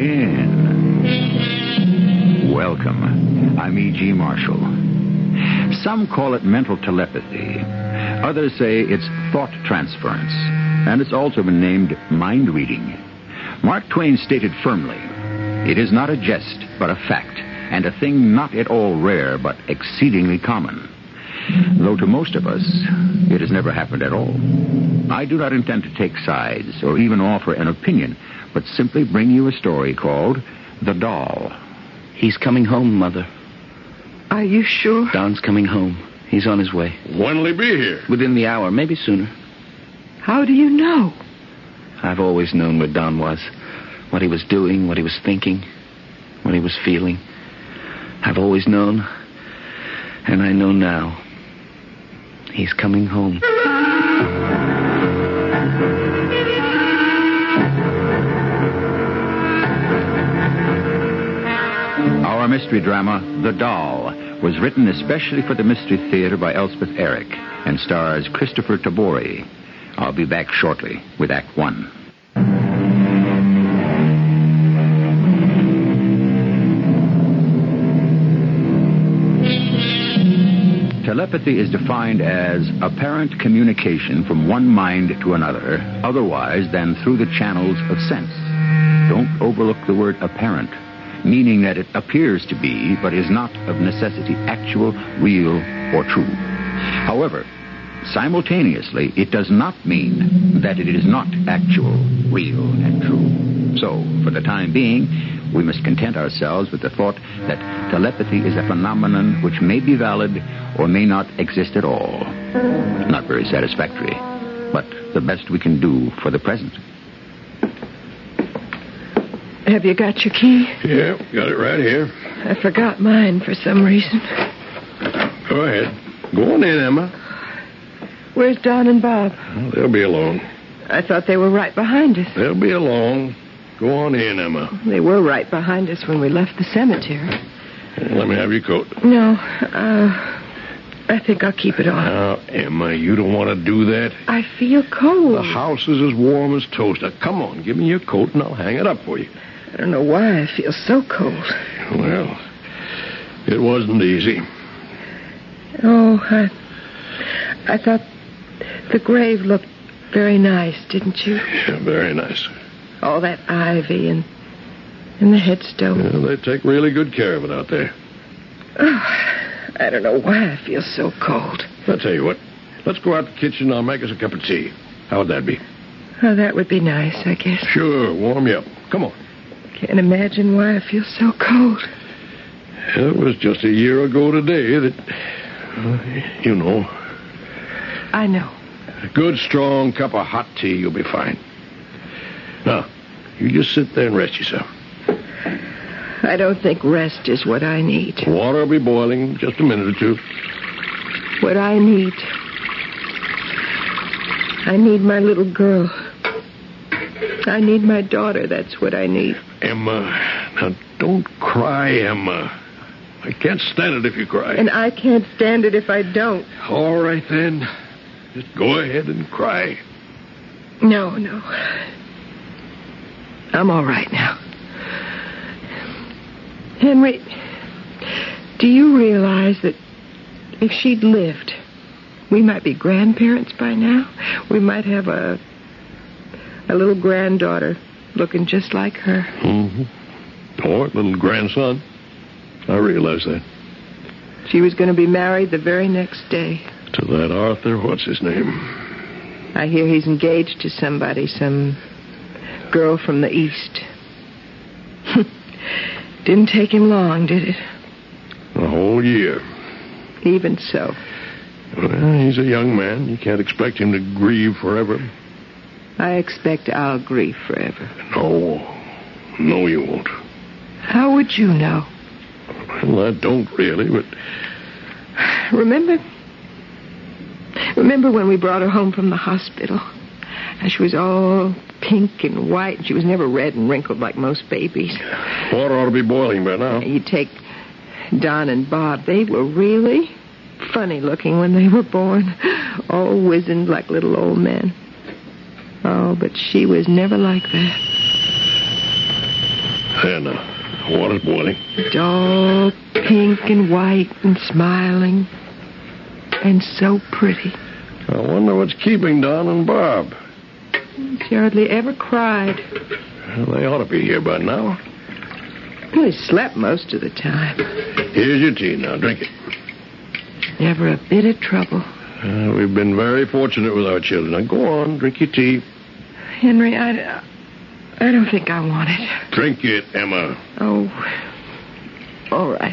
in. Welcome. I'm E.G. Marshall. Some call it mental telepathy. Others say it's thought transference. And it's also been named mind reading. Mark Twain stated firmly, it is not a jest, but a fact, and a thing not at all rare, but exceedingly common. Though to most of us, it has never happened at all. I do not intend to take sides or even offer an opinion, but simply bring you a story called The Doll. He's coming home, Mother. Are you sure? Don's coming home. He's on his way. When'll he be here? Within the hour, maybe sooner. How do you know? I've always known where Don was. What he was doing, what he was thinking, what he was feeling. I've always known, and I know now. He's coming home. Our mystery drama, The Doll, was written especially for the Mystery Theater by Elspeth Eric and stars Christopher Tabori. I'll be back shortly with Act One. Telepathy is defined as apparent communication from one mind to another, otherwise than through the channels of sense. Don't overlook the word apparent, meaning that it appears to be, but is not of necessity actual, real, or true. However, simultaneously, it does not mean that it is not actual, real, and true. So, for the time being, we must content ourselves with the thought that telepathy is a phenomenon which may be valid or may not exist at all. Not very satisfactory, but the best we can do for the present. Have you got your key? Yeah, got it right here. I forgot mine for some reason. Go ahead. Go on in, Emma. Where's Don and Bob? Well, they'll be along. I thought they were right behind us. They'll be along. Go on in, Emma. They were right behind us when we left the cemetery. Let me have your coat. No, I think I'll keep it on. Now, Emma, you don't want to do that. I feel cold. The house is as warm as toast. Now, come on, give me your coat and I'll hang it up for you. I don't know why I feel so cold. Well, it wasn't easy. Oh, I thought the grave looked very nice, didn't you? Yeah, very nice. All that ivy and the headstone. Yeah, they take really good care of it out there. Oh, I don't know why I feel so cold. I'll tell you what. Let's go out to the kitchen and I'll make us a cup of tea. How would that be? Oh, that would be nice, I guess. Sure, warm you up. Come on. Can't imagine why I feel so cold. It was just a year ago today that, you know. I know. A good, strong cup of hot tea, you'll be fine. Now, you just sit there and rest yourself. I don't think rest is what I need. Water will be boiling in just a minute or two. What I need my little girl. I need my daughter, that's what I need. Emma, now don't cry, Emma. I can't stand it if you cry. And I can't stand it if I don't. All right, then. Just go ahead and cry. No. I'm all right now. Henry, do you realize that if she'd lived, we might be grandparents by now? We might have a little granddaughter looking just like her. Mm-hmm. Or a little grandson. I realize that. She was going to be married the very next day. To that Arthur, what's his name? I hear he's engaged to somebody, some girl from the East. Didn't take him long, did it? A whole year. Even so. Well, he's a young man. You can't expect him to grieve forever. I expect I'll grieve forever. No, you won't. How would you know? Well, I don't really, but... Remember when we brought her home from the hospital? And she was all pink and white, and she was never red and wrinkled like most babies. Water ought to be boiling by now. You take Don and Bob. They were really funny looking when they were born. All wizened like little old men. Oh, but she was never like that. there now. Water's boiling. It's all pink and white and smiling. And so pretty. I wonder what's keeping Don and Bob. She hardly ever cried. Well, they ought to be here by now. They slept most of the time. Here's your tea now. Drink it. Never a bit of trouble. We've been very fortunate with our children. Now, go on. Drink your tea. Henry, I don't think I want it. Drink it, Emma. Oh, all right.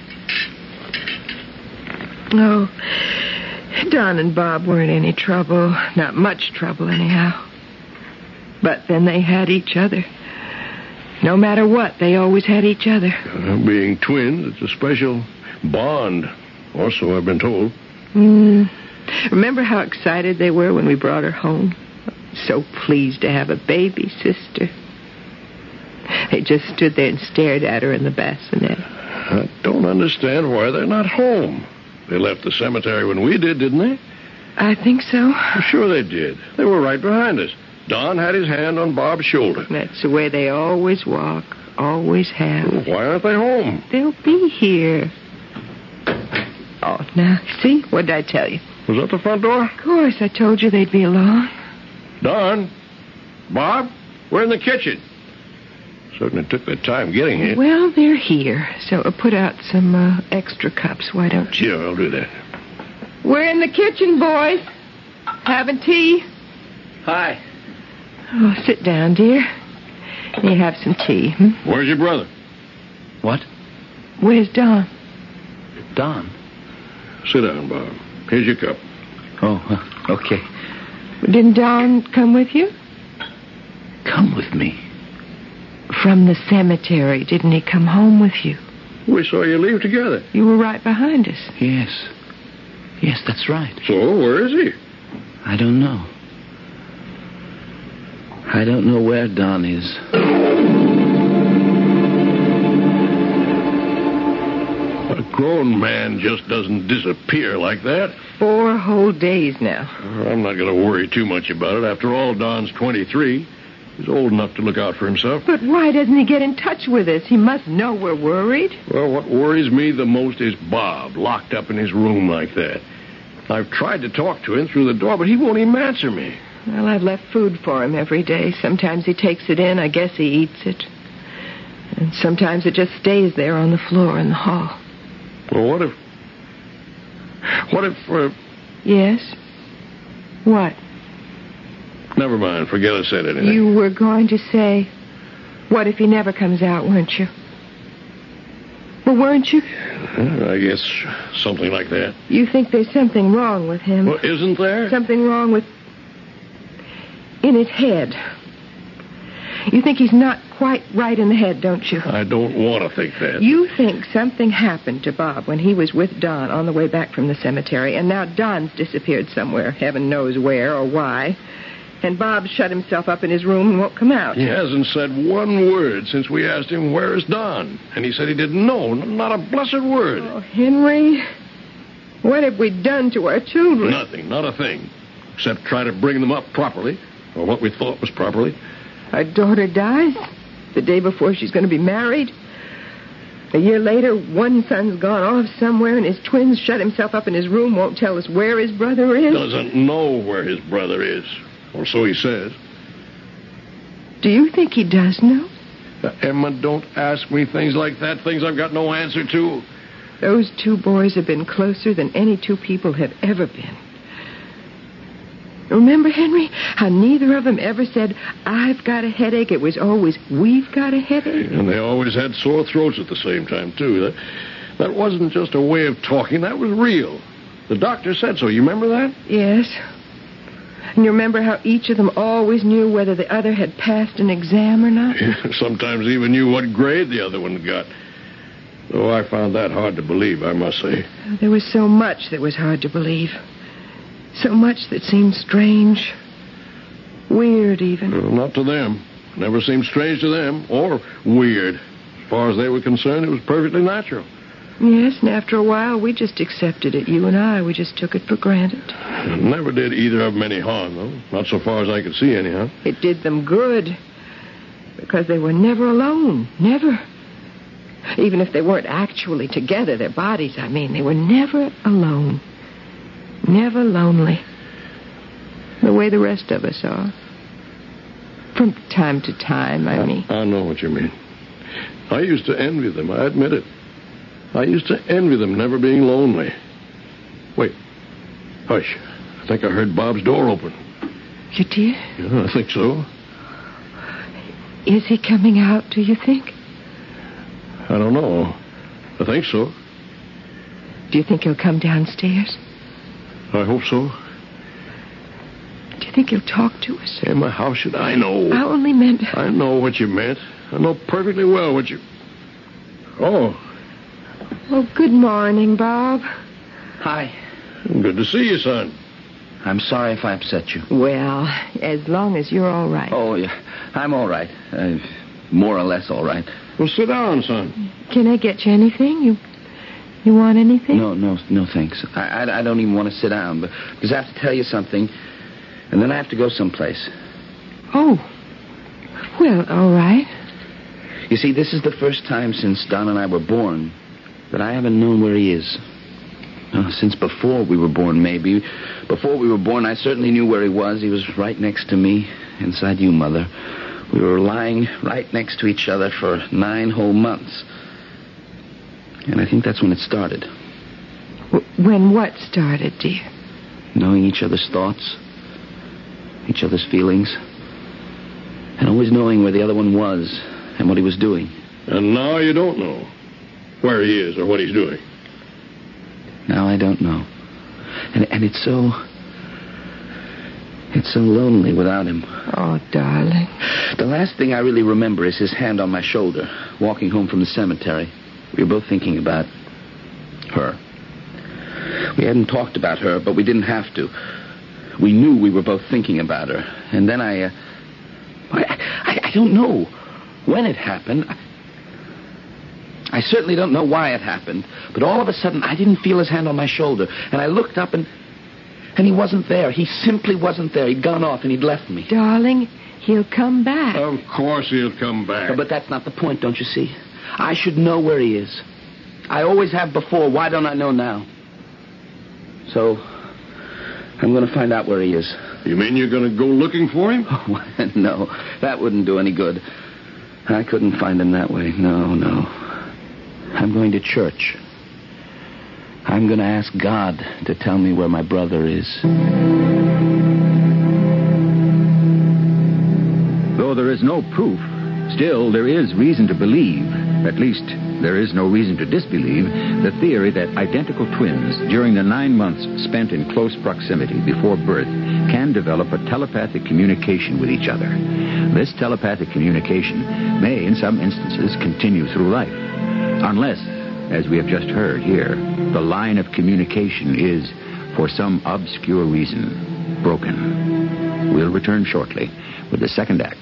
No, Don and Bob weren't any trouble. Not much trouble, anyhow. But then they had each other. No matter what, they always had each other. Being twins, it's a special bond. Also, I've been told. Remember how excited they were when we brought her home? So pleased to have a baby sister. They just stood there and stared at her in the bassinet. I don't understand why they're not home. They left the cemetery when we did, didn't they? I think so. Sure they did. They were right behind us. Don had his hand on Bob's shoulder. That's the way they always walk, always have. Well, why aren't they home? They'll be here. Oh, now, see? What did I tell you? Was that the front door? Of course, I told you they'd be along. Don? Bob? We're in the kitchen. Certainly took their time getting here. Well, they're here, so put out some extra cups, why don't you? Sure, I'll do that. We're in the kitchen, boys. Having tea? Hi. Oh, sit down, dear. You have some tea, Where's your brother? What? Where's Don? Don? Sit down, Bob. Here's your cup. Oh, okay. Didn't Don come with you? Come with me. From the cemetery. Didn't he come home with you? We saw you leave together. You were right behind us. Yes. Yes, that's right. So, where is he? I don't know. I don't know where Don is. A grown man just doesn't disappear like that. 4 whole days now. I'm not going to worry too much about it. After all, Don's 23. He's old enough to look out for himself. But why doesn't he get in touch with us? He must know we're worried. Well, what worries me the most is Bob, locked up in his room like that. I've tried to talk to him through the door, but he won't even answer me. Well, I've left food for him every day. Sometimes he takes it in. I guess he eats it. And sometimes it just stays there on the floor in the hall. Well, what if... Yes? What? Never mind. Forget I said anything. You were going to say, what if he never comes out, weren't you? Well, weren't you? I guess something like that. You think there's something wrong with him? Well, isn't there? Something wrong with... in his head. You think he's not quite right in the head, don't you? I don't want to think that. You think something happened to Bob when he was with Don on the way back from the cemetery, and now Don's disappeared somewhere, heaven knows where or why, and Bob shut himself up in his room and won't come out. He hasn't said one word since we asked him, where is Don? And he said he didn't know, not a blessed word. Oh, Henry, what have we done to our children? Nothing, not a thing, except try to bring them up properly, or what we thought was properly. Our daughter dies the day before she's going to be married. A year later, one son's gone off somewhere, and his twins shut himself up in his room, won't tell us where his brother is. Doesn't know where his brother is, or so he says. Do you think he does know? Emma, don't ask me things like that, things I've got no answer to. Those 2 boys have been closer than any 2 people have ever been. Remember, Henry, how neither of them ever said, I've got a headache. It was always, we've got a headache. And they always had sore throats at the same time, too. That wasn't just a way of talking. That was real. The doctor said so. You remember that? Yes. And you remember how each of them always knew whether the other had passed an exam or not? Sometimes even knew what grade the other one got. Though I found that hard to believe, I must say. There was so much that was hard to believe. So much that seemed strange. Weird, even. Well, not to them. Never seemed strange to them, or weird. As far as they were concerned, it was perfectly natural. Yes, and after a while, we just accepted it. You and I, we just took it for granted. It never did either of them any harm, though. Not so far as I could see, anyhow. It did them good. Because they were never alone. Never. Even if they weren't actually together, their bodies, I mean, they were never alone. Never lonely. The way the rest of us are. From time to time, I mean. I know what you mean. I used to envy them, I admit it. I used to envy them never being lonely. Wait. Hush. I think I heard Bob's door open. You did? Yeah, I think so. Is he coming out, do you think? I don't know. I think so. Do you think he'll come downstairs? I hope so. Do you think he'll talk to us? Emma, how should I know? I only meant... I know what you meant. I know perfectly well what you... Oh. Oh, good morning, Bob. Hi. Good to see you, son. I'm sorry if I upset you. Well, as long as you're all right. Oh, yeah. I'm all right. More or less all right. Well, sit down, son. Can I get you anything? You want anything? No, thanks. I don't even want to sit down, but because I have to tell you something, and then I have to go someplace. Oh. Well, all right. You see, this is the first time since Don and I were born that I haven't known where he is. Since before we were born, maybe. Before we were born, I certainly knew where he was. He was right next to me, inside you, Mother. We were lying right next to each other for 9 whole months. And I think that's when it started. When what started, dear? Knowing each other's thoughts, each other's feelings, and always knowing where the other one was and what he was doing. And now you don't know where he is or what he's doing. Now I don't know. And it's so lonely without him. Oh, darling. The last thing I really remember is his hand on my shoulder, walking home from the cemetery. We were both thinking about her. We hadn't talked about her, but we didn't have to. We knew we were both thinking about her. And then I don't know when it happened. I certainly don't know why it happened, but all of a sudden I didn't feel his hand on my shoulder, and I looked up and he wasn't there. He simply wasn't there. He'd gone off and he'd left me. Darling, he'll come back. Of course he'll come back. But that's not the point, don't you see? I should know where he is. I always have before. Why don't I know now? So, I'm going to find out where he is. You mean you're going to go looking for him? Oh, no, that wouldn't do any good. I couldn't find him that way. No. I'm going to church. I'm going to ask God to tell me where my brother is. Though there is no proof, still there is reason to believe, at least there is no reason to disbelieve, the theory that identical twins, during the 9 months spent in close proximity before birth, can develop a telepathic communication with each other. This telepathic communication may, in some instances, continue through life. Unless, as we have just heard here, the line of communication is, for some obscure reason, broken. We'll return shortly with the second act.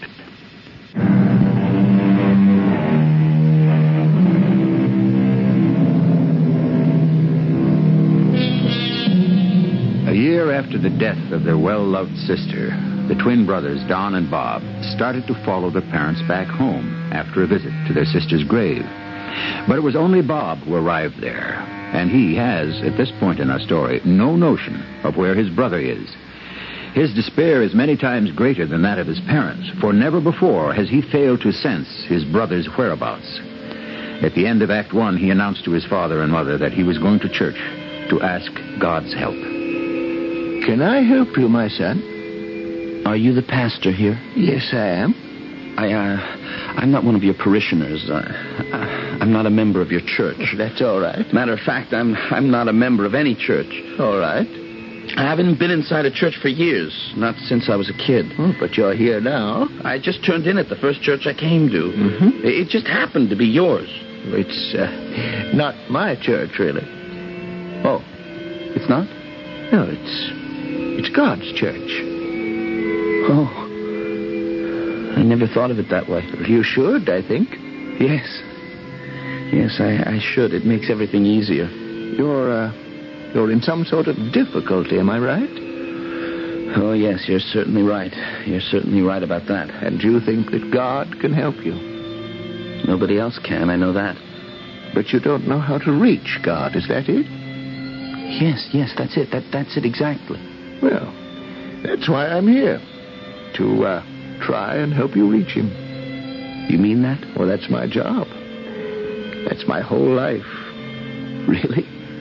A year after the death of their well-loved sister, the twin brothers, Don and Bob, started to follow their parents back home after a visit to their sister's grave. But it was only Bob who arrived there, and he has, at this point in our story, no notion of where his brother is. His despair is many times greater than that of his parents, for never before has he failed to sense his brother's whereabouts. At the end of Act 1, he announced to his father and mother that he was going to church to ask God's help. Can I help you, my son? Are you the pastor here? Yes, I am. I'm not one of your parishioners. I'm not a member of your church. That's all right. Matter of fact, I'm not a member of any church. All right. I haven't been inside a church for years, not since I was a kid. Oh, but you're here now. I just turned in at the first church I came to. Mm-hmm. It just happened to be yours. It's not my church, really. Oh, it's not? No, it's God's church. Oh. I never thought of it that way. You should, I think. Yes. Yes, I should. It makes everything easier. You're in some sort of difficulty, am I right? Oh, yes, you're certainly right. You're certainly right about that. And you think that God can help you. Nobody else can, I know that. But you don't know how to reach God, is that it? Yes, that's it. That's it exactly. Well, that's why I'm here. To try and help you reach him. You mean that? Well, that's my job. That's my whole life. Really?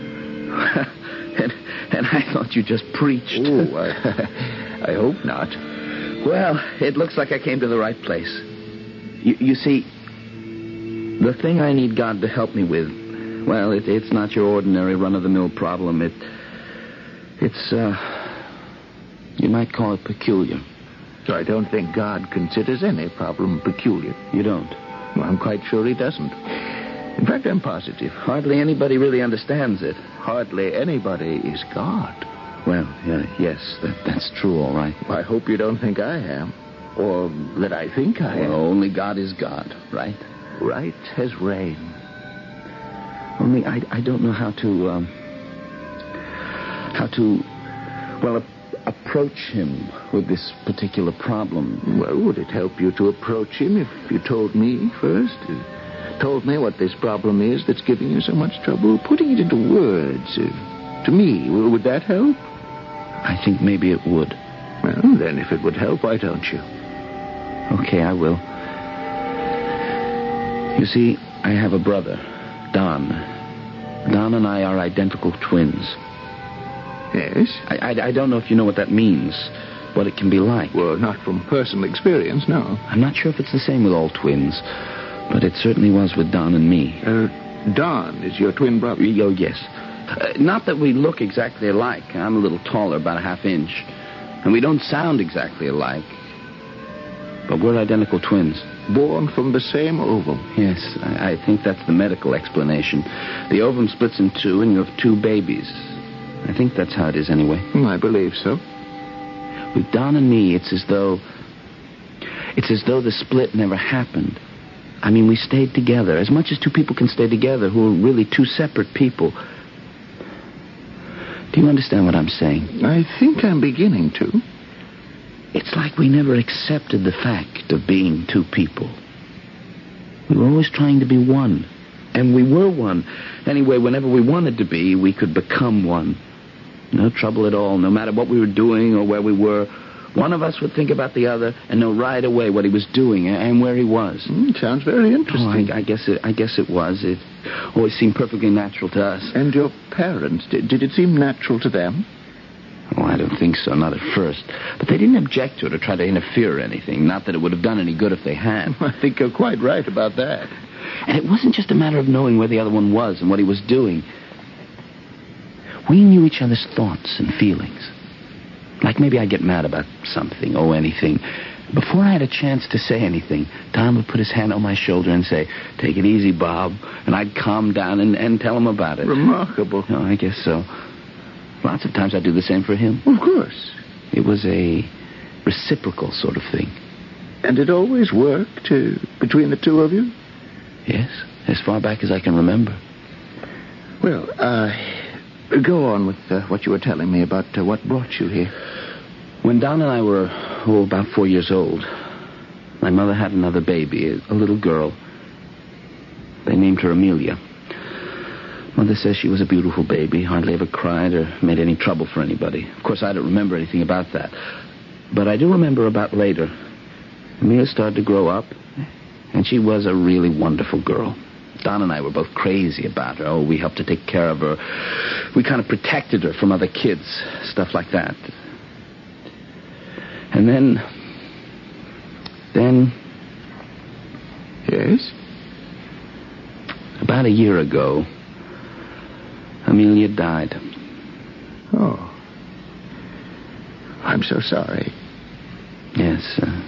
and I thought you just preached. Oh, I hope not. Well, it looks like I came to the right place. You see, the thing I need God to help me with, well, it's not your ordinary run-of-the-mill problem. It's you might call it peculiar. So I don't think God considers any problem peculiar. You don't? Well, I'm quite sure he doesn't. In fact, I'm positive. Hardly anybody really understands it. Hardly anybody is God. Well, yes, that's true, all right. I hope you don't think I am. Or that I think I am. Well, only God is God, right? Right as rain. Only I don't know how to approach him with this particular problem. Well, would it help you to approach him if you told me first? Told me what this problem is that's giving you so much trouble? Putting it into words to me, would that help? I think maybe it would. Well, then if it would help, why don't you? Okay, I will. You see, I have a brother, Don. Don and I are identical twins. Yes? I don't know if you know what that means, what it can be like. Well, not from personal experience, no. I'm not sure if it's the same with all twins, but it certainly was with Don and me. Don is your twin brother? Oh, yes. Not that we look exactly alike. I'm a little taller, about a half inch. And we don't sound exactly alike. But we're identical twins. Born from the same ovum? Yes, I think that's the medical explanation. The ovum splits in two, and you have two babies. I think that's how it is anyway. I believe so. With Don and me, it's as though the split never happened. I mean, we stayed together, as much as two people can stay together who are really two separate people. Do you understand what I'm saying? I think I'm beginning to. It's like we never accepted the fact of being two people. We were always trying to be one. And we were one. Anyway, whenever we wanted to be, we could become one. No trouble at all, no matter what we were doing or where we were. One of us would think about the other and know right away what he was doing and where he was. Sounds very interesting. Oh, I guess it was. It always seemed perfectly natural to us. And your parents, did it seem natural to them? Oh, I don't think so, not at first. But they didn't object to it or try to interfere or anything. Not that it would have done any good if they had. I think you're quite right about that. And it wasn't just a matter of knowing where the other one was and what he was doing. We knew each other's thoughts and feelings. Like maybe I'd get mad about something or anything. Before I had a chance to say anything, Don would put his hand on my shoulder and say, "Take it easy, Bob." And I'd calm down and tell him about it. Remarkable. Oh, I guess so. Lots of times I'd do the same for him. Of course. It was a reciprocal sort of thing. And it always worked between the two of you? Yes, as far back as I can remember. Well, go on with what you were telling me about what brought you here. When Don and I were, about 4 years old, my mother had another baby, a little girl. They named her Amelia. Mother says she was a beautiful baby, hardly ever cried or made any trouble for anybody. Of course, I don't remember anything about that. But I do remember about later. Amelia started to grow up, and she was a really wonderful girl. Don and I were both crazy about her. Oh, we helped to take care of her. We kind of protected her from other kids, stuff like that. And then... Yes? About a year ago, Amelia died. Oh. I'm so sorry. Yes,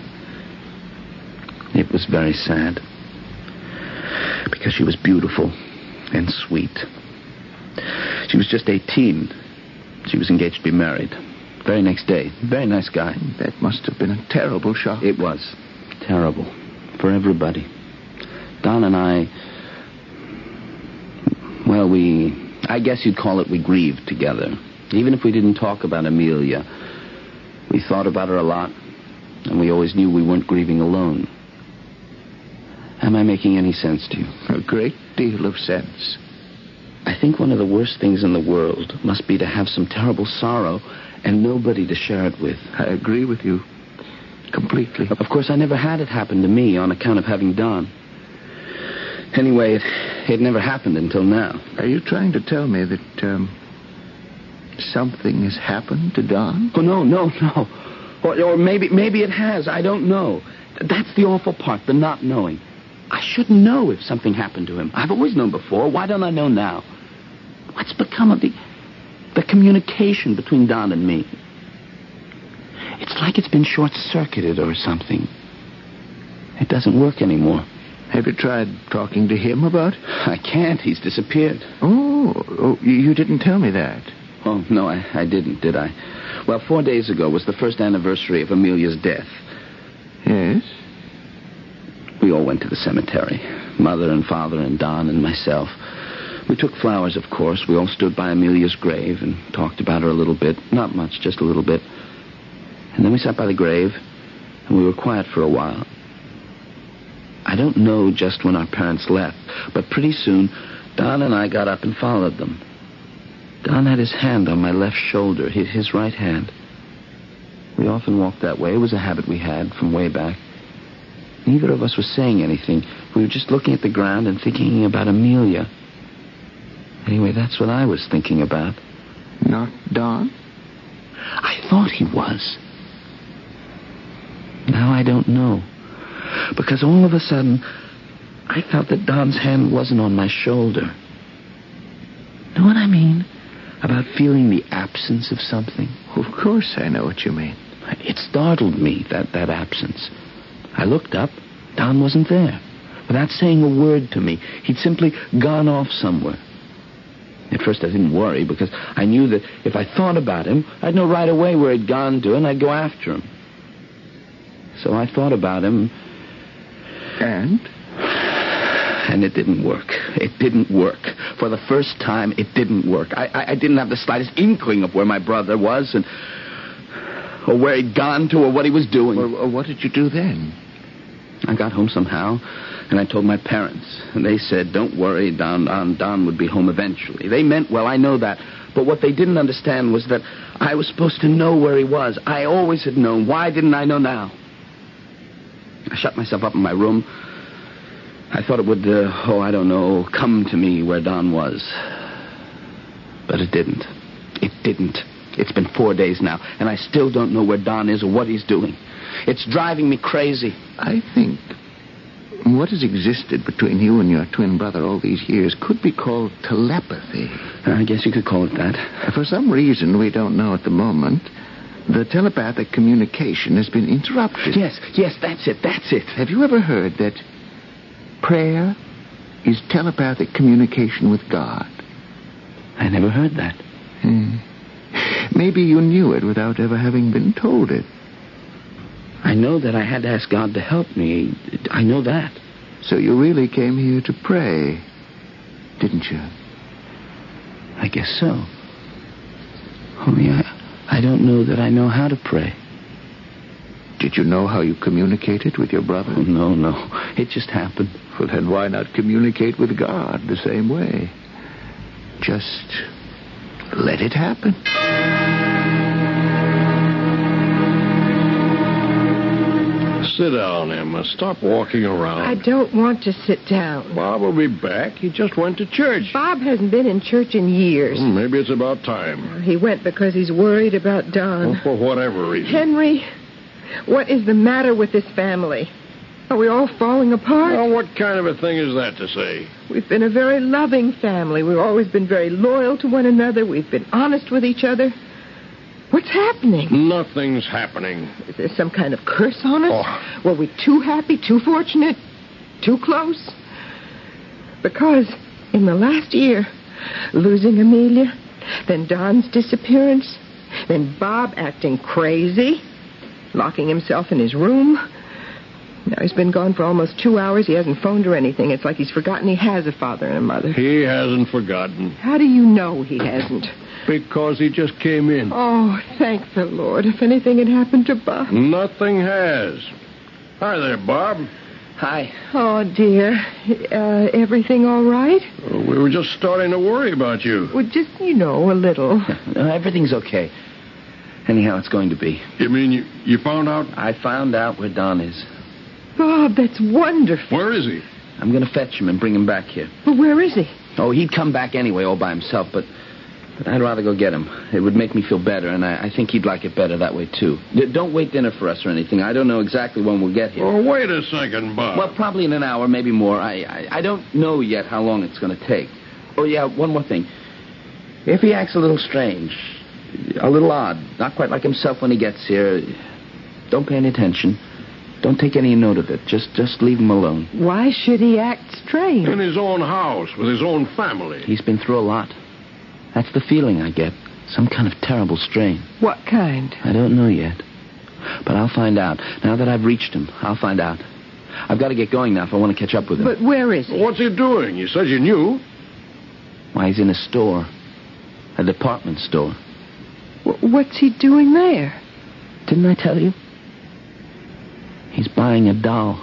it was very sad. Because she was beautiful and sweet. She was just 18. She was engaged to be married. Very next day. Very nice guy. That must have been a terrible shock. It was. Terrible. For everybody. Don and I... Well, I guess you'd call it we grieved together. Even if we didn't talk about Amelia. We thought about her a lot, and we always knew we weren't grieving alone. Am I making any sense to you? A great deal of sense. I think one of the worst things in the world must be to have some terrible sorrow and nobody to share it with. I agree with you completely. Of course, I never had it happen to me on account of having Don. Anyway, it never happened until now. Are you trying to tell me that something has happened to Don? Oh, no. Or maybe it has. I don't know. That's the awful part, the not knowing. I should know if something happened to him. I've always known before. Why don't I know now? What's become of the communication between Don and me? It's like it's been short-circuited or something. It doesn't work anymore. Have you tried talking to him about it? I can't. He's disappeared. Oh, you didn't tell me that. Oh, no, I didn't, did I? Well, 4 days ago was the first anniversary of Amelia's death. Yes? We all went to the cemetery. Mother and Father and Don and myself. We took flowers, of course. We all stood by Amelia's grave and talked about her a little bit. Not much, just a little bit. And then we sat by the grave, and we were quiet for a while. I don't know just when our parents left, but pretty soon, Don and I got up and followed them. Don had his hand on my left shoulder, his right hand. We often walked that way. It was a habit we had from way back. Neither of us was saying anything. We were just looking at the ground and thinking about Amelia. Anyway, that's what I was thinking about. Not Don? I thought he was. Now I don't know. Because all of a sudden, I felt that Don's hand wasn't on my shoulder. Know what I mean? About feeling the absence of something. Of course I know what you mean. It startled me, that absence. I looked up. Don wasn't there. Without saying a word to me, he'd simply gone off somewhere. At first I didn't worry, because I knew that if I thought about him, I'd know right away where he'd gone to, and I'd go after him. So I thought about him. And it didn't work. It didn't work. For the first time, it didn't work. I didn't have the slightest inkling of where my brother was, or where he'd gone to, or what he was doing. Well, what did you do then? I got home somehow, and I told my parents. And they said, don't worry, Don would be home eventually. They meant well, I know that. But what they didn't understand was that I was supposed to know where he was. I always had known. Why didn't I know now? I shut myself up in my room. I thought it would, come to me where Don was. But it didn't. It didn't. It's been 4 days now, and I still don't know where Don is or what he's doing. It's driving me crazy. I think what has existed between you and your twin brother all these years could be called telepathy. I guess you could call it that. For some reason we don't know at the moment, the telepathic communication has been interrupted. Yes, that's it. Have you ever heard that prayer is telepathic communication with God? I never heard that. Maybe you knew it without ever having been told it. I know that I had to ask God to help me. I know that. So you really came here to pray, didn't you? I guess so. Only I don't know that I know how to pray. Did you know how you communicated with your brother? Oh, no. It just happened. Well, then why not communicate with God the same way? Just let it happen. Sit down, Emma. Stop walking around. I don't want to sit down. Bob will be back. He just went to church. Bob hasn't been in church in years. Maybe it's about time. He went because he's worried about Don. Well, for whatever reason. Henry, what is the matter with this family? Are we all falling apart? Well, what kind of a thing is that to say? We've been a very loving family. We've always been very loyal to one another. We've been honest with each other. What's happening? Nothing's happening. Is there some kind of curse on us? Oh. Were we too happy, too fortunate, too close? Because in the last year, losing Amelia, then Don's disappearance, then Bob acting crazy, locking himself in his room. Now he's been gone for almost 2 hours. He hasn't phoned or anything. It's like he's forgotten he has a father and a mother. He hasn't forgotten. How do you know he hasn't? Because he just came in. Oh, thank the Lord. If anything had happened to Bob. Nothing has. Hi there, Bob. Hi. Oh, dear. Everything all right? We were just starting to worry about you. Well, just, a little. Everything's okay. Anyhow, it's going to be. You mean you found out? I found out where Don is. Bob, that's wonderful. Where is he? I'm going to fetch him and bring him back here. But where is he? Oh, he'd come back anyway, all by himself, but I'd rather go get him. It would make me feel better, and I think he'd like it better that way, too. Don't wait dinner for us or anything. I don't know exactly when we'll get here. Oh, wait a second, Bob. Well, probably in an hour, maybe more. I don't know yet how long it's going to take. Oh, yeah, one more thing. If he acts a little strange, a little odd, not quite like himself when he gets here, don't pay any attention. Don't take any note of it. Just leave him alone. Why should he act strange? In his own house, with his own family. He's been through a lot. That's the feeling I get. Some kind of terrible strain. What kind? I don't know yet. But I'll find out. Now that I've reached him, I'll find out. I've got to get going now if I want to catch up with him. But where is he? What's he doing? You said you knew. Why, he's in a store. A department store. What's he doing there? Didn't I tell you? He's buying a doll.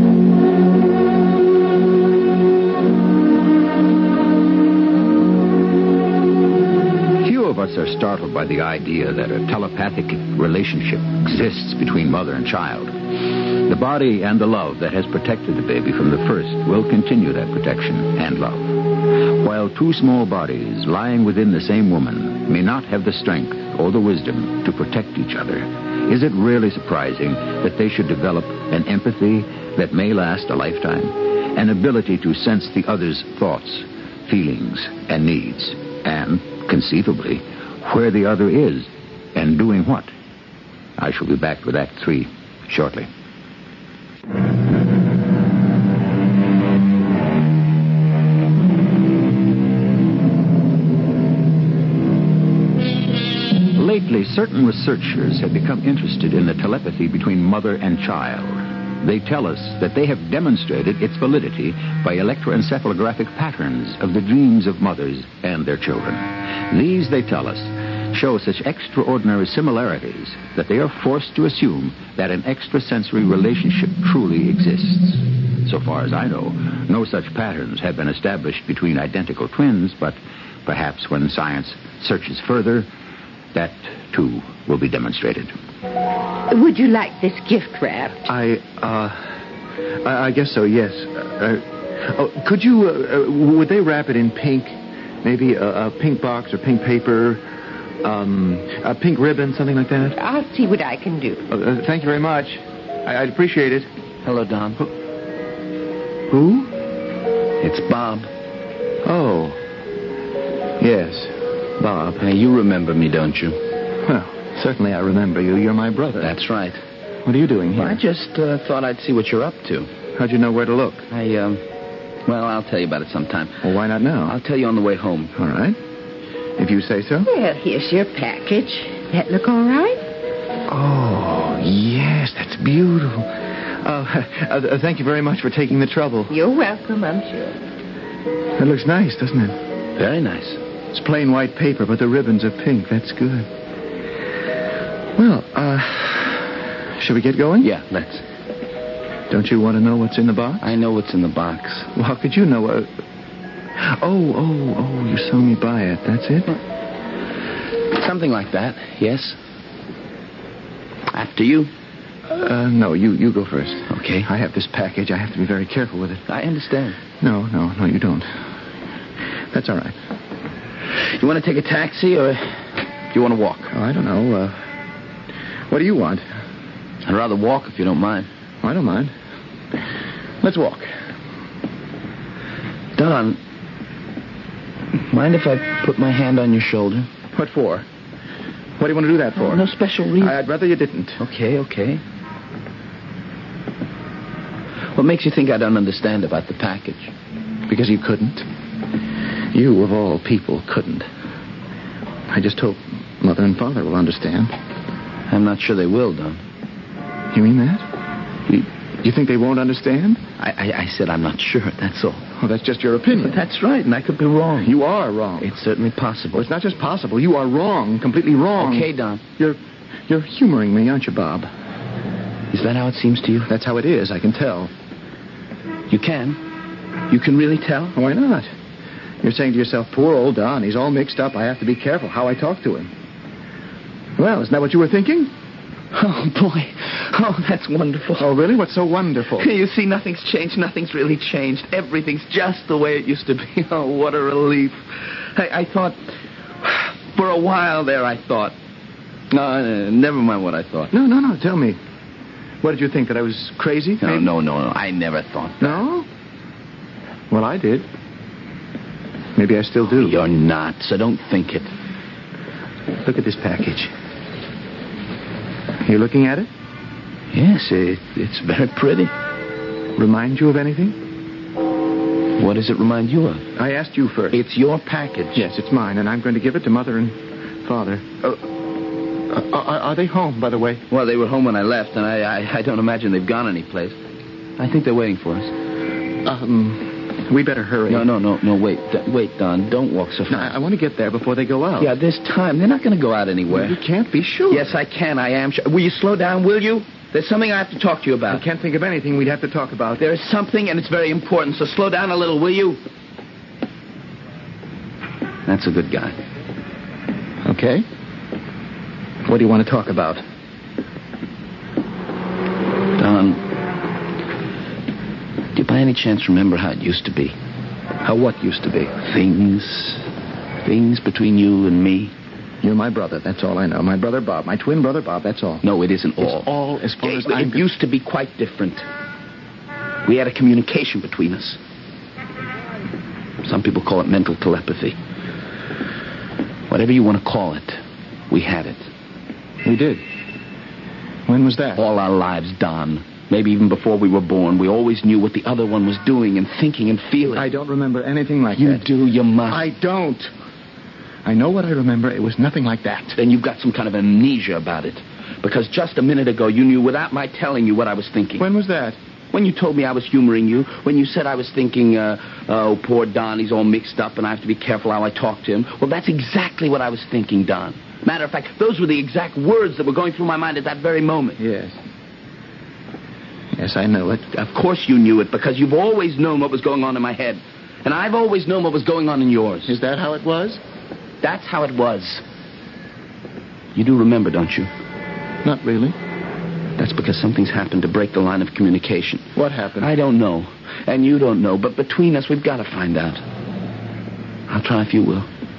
Few of us are startled by the idea that a telepathic relationship exists between mother and child. The body and the love that has protected the baby from the first will continue that protection and love. While two small bodies lying within the same woman may not have the strength or the wisdom to protect each other, is it really surprising that they should develop an empathy that may last a lifetime, an ability to sense the other's thoughts, feelings, and needs, and, conceivably, where the other is and doing what? I shall be back with Act 3 shortly. Lately, certain researchers have become interested in the telepathy between mother and child. They tell us that they have demonstrated its validity by electroencephalographic patterns of the dreams of mothers and their children. These, they tell us, show such extraordinary similarities that they are forced to assume that an extrasensory relationship truly exists. So far as I know, no such patterns have been established between identical twins, but perhaps when science searches further, that, too, will be demonstrated. Would you like this gift wrap? I guess so, yes. Could you, would they wrap it in pink? Maybe a pink box or pink paper, a pink ribbon, something like that? I'll see what I can do. Thank you very much. I'd appreciate it. Hello, Don. Who? It's Bob. Oh. Yes, Bob. Now, you remember me, don't you? Well, certainly I remember you. You're my brother. That's right. What are you doing here? Well, I just thought I'd see what you're up to. How'd you know where to look? Well, I'll tell you about it sometime. Well, why not now? I'll tell you on the way home. All right. If you say so. Well, here's your package. That look all right? Oh, yes, that's beautiful. Thank you very much for taking the trouble. You're welcome, I'm sure. That looks nice, doesn't it? Very nice. It's plain white paper, but the ribbons are pink. That's good. Well, shall we get going? Yeah, let's. Don't you want to know what's in the box? I know what's in the box. Well, how could you know? You saw me buy it. That's it? Something like that, yes. After you. No, you go first. Okay. I have this package. I have to be very careful with it. I understand. No, you don't. That's all right. You want to take a taxi, or do you want to walk? Oh, I don't know. What do you want? I'd rather walk, if you don't mind. I don't mind. Let's walk. Don, mind if I put my hand on your shoulder? What for? What do you want to do that for? No special reason. I'd rather you didn't. Okay. What makes you think I don't understand about the package? Because you couldn't. You, of all people, couldn't. I just hope Mother and Father will understand. I'm not sure they will, Don. You mean that? You think they won't understand? I said I'm not sure, that's all. Oh, that's just your opinion. But that's right, and I could be wrong. You are wrong. It's certainly possible. Well, it's not just possible. You are wrong. Completely wrong. Okay, Don. You're humoring me, aren't you, Bob? Is that how it seems to you? That's how it is. I can tell. You can? You can really tell? Why not? You're saying to yourself, poor old Don, he's all mixed up. I have to be careful how I talk to him. Well, isn't that what you were thinking? Oh, boy. Oh, that's wonderful. Oh, really? What's so wonderful? You see, nothing's changed. Nothing's really changed. Everything's just the way it used to be. Oh, what a relief. I thought... For a while there, I thought... No, never mind what I thought. No. Tell me. What did you think, that I was crazy? No. I never thought that. No? Well, I did. Maybe I still do. You're not, so don't think it. Look at this package. You looking at it? Yes, it's very pretty. Remind you of anything? What does it remind you of? I asked you first. It's your package. Yes, it's mine, and I'm going to give it to Mother and Father. Are they home, by the way? Well, they were home when I left, and I don't imagine they've gone anyplace. I think they're waiting for us. We better hurry. No, wait, Don. Don't walk so fast. No, I want to get there before they go out. Yeah, there's time. They're not going to go out anywhere. You can't be sure. Yes, I can. I am sure. Will you slow down, will you? There's something I have to talk to you about. I can't think of anything we'd have to talk about. There is something, and it's very important, so slow down a little, will you? That's a good guy. Okay. What do you want to talk about? Don, do you by any chance remember how it used to be? How what used to be? Things between you and me. You're my brother, that's all I know. My brother Bob, my twin brother Bob, that's all. No, it isn't all. It's all as far as I'm... It used to be quite different. We had a communication between us. Some people call it mental telepathy. Whatever you want to call it, we had it. We did. When was that? All our lives, Don. Maybe even before we were born. We always knew what the other one was doing and thinking and feeling. I don't remember anything like that. You do, you must. I don't. I know what I remember. It was nothing like that. Then you've got some kind of amnesia about it. Because just a minute ago, you knew without my telling you what I was thinking. When was that? When you told me I was humoring you. When you said I was thinking, oh, poor Don, he's all mixed up and I have to be careful how I talk to him. Well, that's exactly what I was thinking, Don. Matter of fact, those were the exact words that were going through my mind at that very moment. Yes. Yes, I know it. Of course you knew it, because you've always known what was going on in my head. And I've always known what was going on in yours. Is that how it was? That's how it was. You do remember, don't you? Not really. That's because something's happened to break the line of communication. What happened? I don't know. And you don't know. But between us, we've got to find out. I'll try if you will.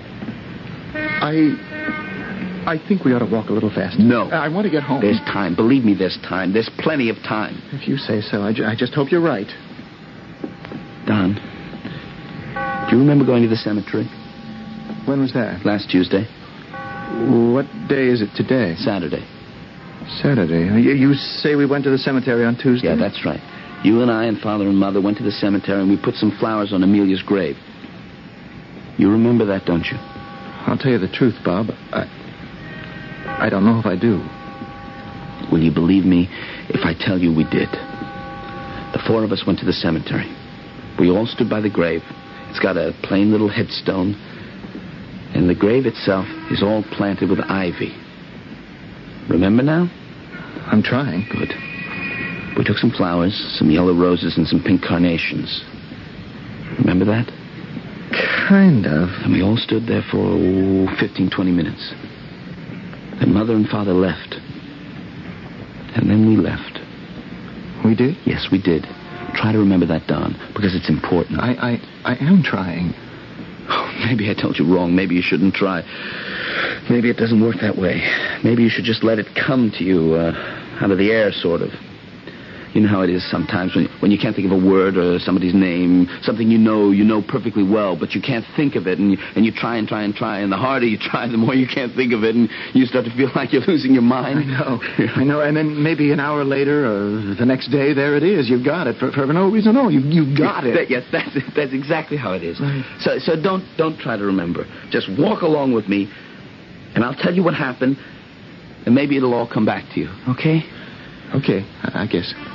I think we ought to walk a little faster. No. I want to get home. There's time. Believe me, there's time. There's plenty of time. If you say so. I just hope you're right. Don, do you remember going to the cemetery? When was that? Last Tuesday. What day is it today? Saturday. Saturday. You say we went to the cemetery on Tuesday? Yeah, that's right. You and I and Father and Mother went to the cemetery and we put some flowers on Amelia's grave. You remember that, don't you? I'll tell you the truth, Bob. I don't know if I do. Will you believe me if I tell you we did? The four of us went to the cemetery. We all stood by the grave. It's got a plain little headstone. And the grave itself is all planted with ivy. Remember now? I'm trying. Good. We took some flowers, some yellow roses, and some pink carnations. Remember that? Kind of. And we all stood there for 15, 20 minutes. Then Mother and Father left. And then we left. We did? Yes, we did. Try to remember that, Don, because it's important. I am trying. Oh, maybe I told you wrong. Maybe you shouldn't try. Maybe it doesn't work that way. Maybe you should just let it come to you out of the air, sort of. You know how it is sometimes when you can't think of a word or somebody's name, something you know perfectly well, but you can't think of it, and you try, and the harder you try, the more you can't think of it, and you start to feel like you're losing your mind. I know, and then maybe an hour later or the next day, there it is. You've got it for no reason at all. You got it. Yes, that's exactly how it is. Right. So don't try to remember. Just walk along with me, and I'll tell you what happened, and maybe it'll all come back to you. Okay? Okay, I guess.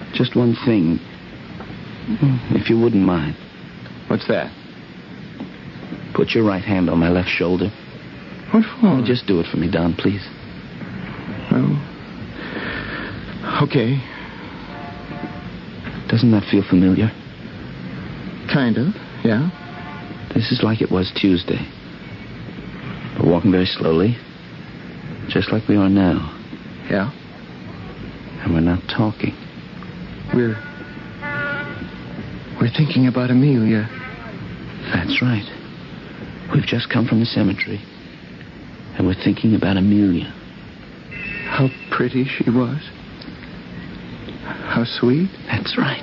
Just one thing. If you wouldn't mind. What's that? Put your right hand on my left shoulder. What for? Just do it for me, Don, please. Well, okay. Doesn't that feel familiar? Kind of, yeah. This is like it was Tuesday. We're walking very slowly, just like we are now. Yeah? And we're not talking. We're thinking about Amelia. That's right. We've just come from the cemetery. And we're thinking about Amelia. How pretty she was. How sweet. That's right.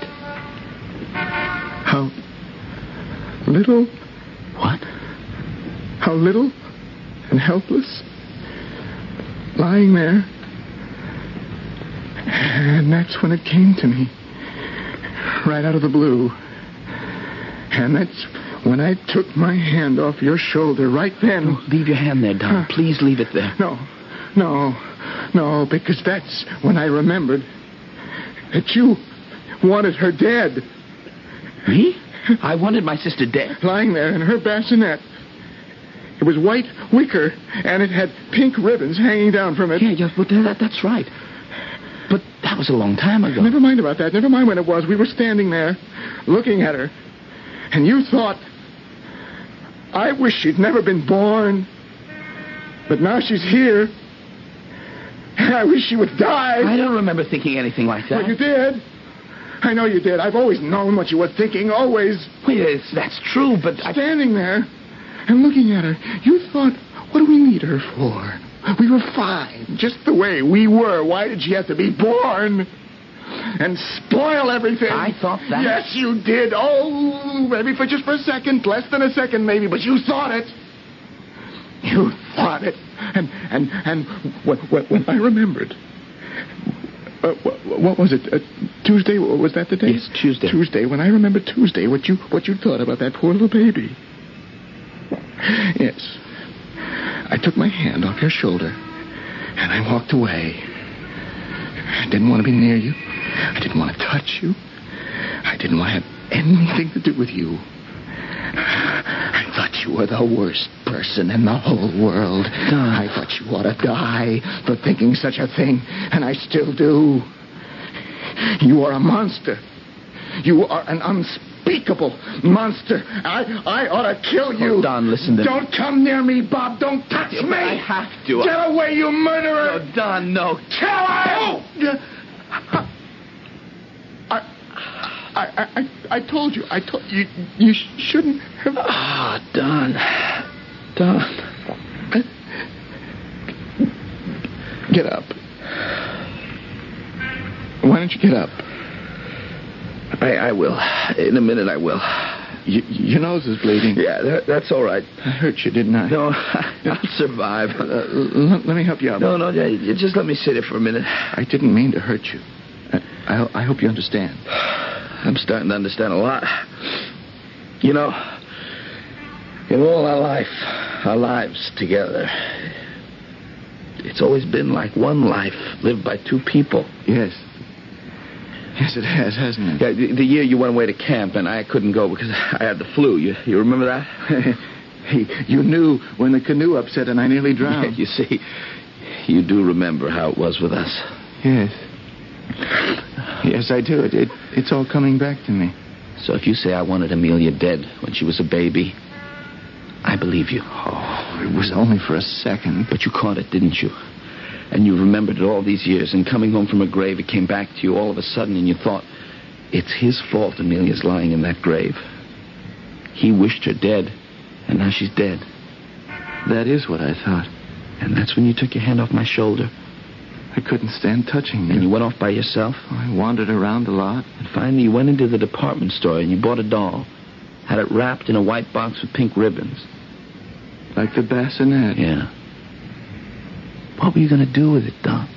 How little. What? How little and helpless. Lying there. And that's when it came to me. Right out of the blue. And that's when I took my hand off your shoulder right then. No, leave your hand there, Don. Please leave it there. No, because that's when I remembered that you wanted her dead. Me? I wanted my sister dead? Lying there in her bassinet. It was white wicker, and it had pink ribbons hanging down from it. Yeah, but that's right. But that was a long time ago. Never mind about that. Never mind when it was. We were standing there, looking at her. And you thought, I wish she'd never been born. But now she's here. And I wish she would die. I don't remember thinking anything like that. Well, you did. I know you did. I've always known what you were thinking. Always. Wait, that's true, but Standing there and looking at her, you thought, what do we need her for? We were fine, just the way we were. Why did she have to be born? And spoil everything. I thought that. Yes, you did. Oh, maybe for just a second. Less than a second, maybe. But you thought it. You thought it. And when I remembered... what was it? Tuesday? Was that the day? Yes, Tuesday. Tuesday. When I remembered Tuesday, what you thought about that poor little baby. Yes. I took my hand off your shoulder, and I walked away. I didn't want to be near you. I didn't want to touch you. I didn't want to have anything to do with you. I thought you were the worst person in the whole world. Don. I thought you ought to die for thinking such a thing, and I still do. You are a monster. You are an unspeakable monster. I ought to kill you. Oh, Don, listen to me. Don't come near me, Bob. Don't touch me. I have to. Get away, you murderer. No, Don, no. Kill him. I told you. I told you. You shouldn't have. Ah, Don. Get up. Why don't you get up? I will. In a minute, I will. Your nose is bleeding. Yeah, that's all right. I hurt you, didn't I? No, I'll survive. Let me help you out. No, just let me sit here for a minute. I didn't mean to hurt you. I hope you understand. I'm starting to understand a lot. You know, in all our lives together, it's always been like one life lived by two people. Yes. Yes, it has, hasn't it? Yeah, the year you went away to camp and I couldn't go because I had the flu. You remember that? Hey, you knew when the canoe upset and I nearly drowned. Yeah, you see, you do remember how it was with us. Yes. Yes, I do. It's all coming back to me. So if you say I wanted Amelia dead when she was a baby, I believe you. Oh, it was only for a second. But you caught it, didn't you? And you remembered it all these years, and coming home from a grave, it came back to you all of a sudden, and you thought, it's his fault Amelia's lying in that grave. He wished her dead, and now she's dead. That is what I thought. And that's when you took your hand off my shoulder. I couldn't stand touching you. And you went off by yourself? I wandered around a lot. And finally you went into the department store and you bought a doll. Had it wrapped in a white box with pink ribbons. Like the bassinet? Yeah. What were you going to do with it, Don?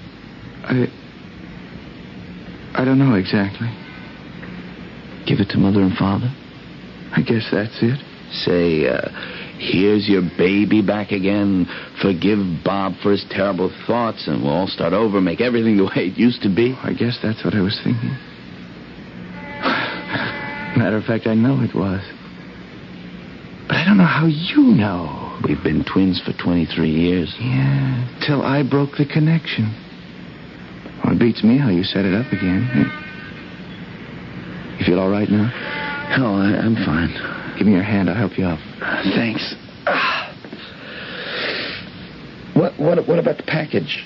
I don't know exactly. Give it to Mother and Father? I guess that's it. Say, here's your baby back again. Forgive Bob for his terrible thoughts, and we'll all start over, make everything the way it used to be. I guess that's what I was thinking. Matter of fact, I know it was. But I don't know how you know. We've been twins for 23 years. Yeah, till I broke the connection. Well, it beats me how you set it up again. You feel all right now? Oh, I'm fine. Give me your hand. I'll help you up. Thanks. What about the package?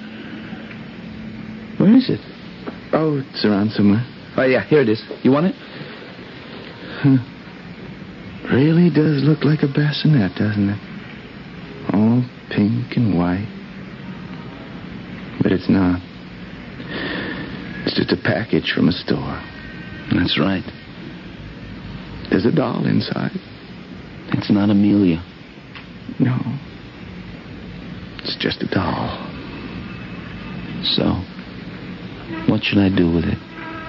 Where is it? Oh, it's around somewhere. Oh, yeah, here it is. You want it? Huh. Really does look like a bassinet, doesn't it? All pink and white. But it's not. It's just a package from a store. That's right. There's a doll inside. It's not Amelia. No. It's just a doll. So, what should I do with it?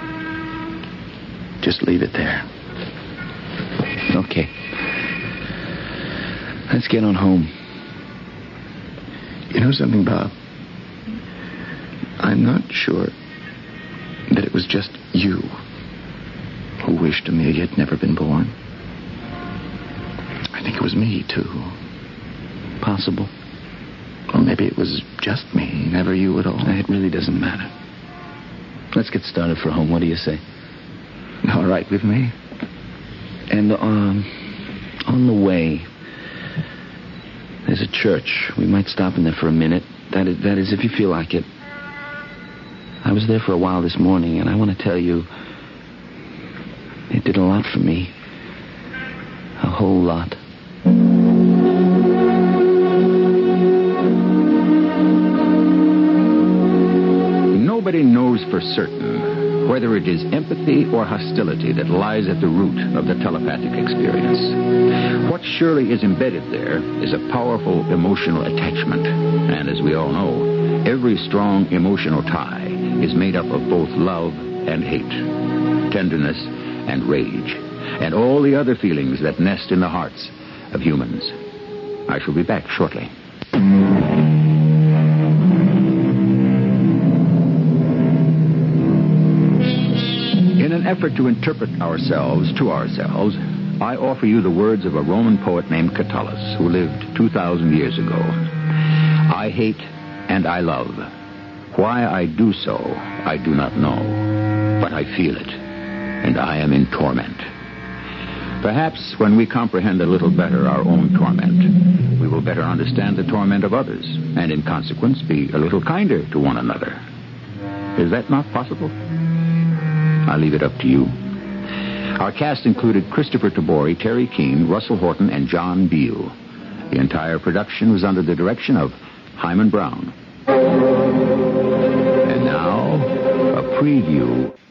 Just leave it there. Okay. Let's get on home. You know something, Bob? I'm not sure that it was just you who wished Amelia had never been born. I think it was me, too. Possible. Or maybe it was just me, never you at all. It really doesn't matter. Let's get started for home. What do you say? All right with me. And on the way, there's a church. We might stop in there for a minute. That is, if you feel like it. I was there for a while this morning, and I want to tell you, it did a lot for me. A whole lot. Nobody knows for certain whether it is empathy or hostility that lies at the root of the telepathic experience. What surely is embedded there is a powerful emotional attachment. And as we all know, every strong emotional tie is made up of both love and hate, tenderness and rage, and all the other feelings that nest in the hearts of humans. I shall be back shortly. In an effort to interpret ourselves to ourselves, I offer you the words of a Roman poet named Catullus, who lived 2,000 years ago. I hate and I love. Why I do so, I do not know, but I feel it, and I am in torment. Perhaps when we comprehend a little better our own torment, we will better understand the torment of others, and in consequence be a little kinder to one another. Is that not possible? I'll leave it up to you. Our cast included Christopher Tabori, Terry Keane, Russell Horton, and John Beal. The entire production was under the direction of Hyman Brown. And now, a preview